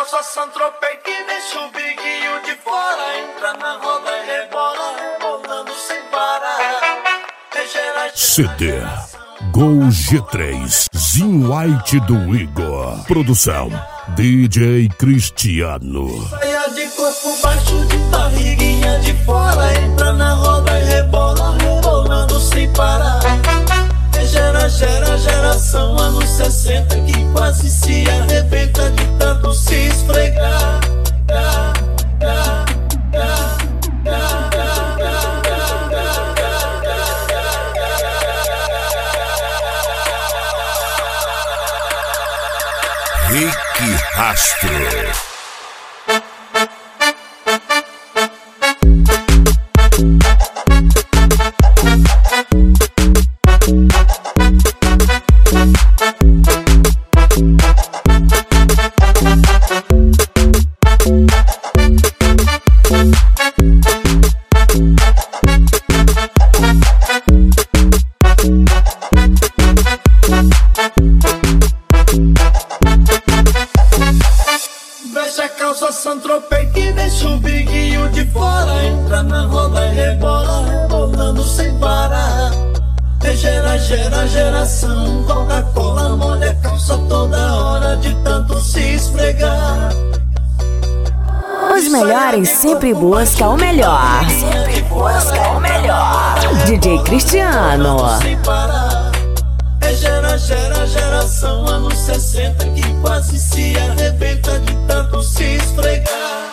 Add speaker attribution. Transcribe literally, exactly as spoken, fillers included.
Speaker 1: calça Saint-Tropez que deixa o biguinho de fora. Entra na roda e rebola, rebolando sem parar.
Speaker 2: C D Gol G três Zinho White do Igor. Produção D J Cristiano.
Speaker 1: Saia de corpo baixo, de barriguinha de fora. Entra na roda e rebola, rebolando sem parar. Gera, gera, geração anos sessenta que quase se arrebenta de tanto se esfregar.
Speaker 2: Rick Rastro.
Speaker 1: Veste a calça Saint-Tropez que deixa o biguinho de fora. Entra na roda e rebola, rebolando sem parar. Gera, gera, geração Coca-Cola molha a calça toda hora de tanto se esfregar.
Speaker 3: Os melhores sempre buscam o melhor. Sempre buscam o melhor. D J Cristiano.
Speaker 1: Sem parar. É gera, gera, geração anos sessenta que quase se arrebenta de tanto se esfregar.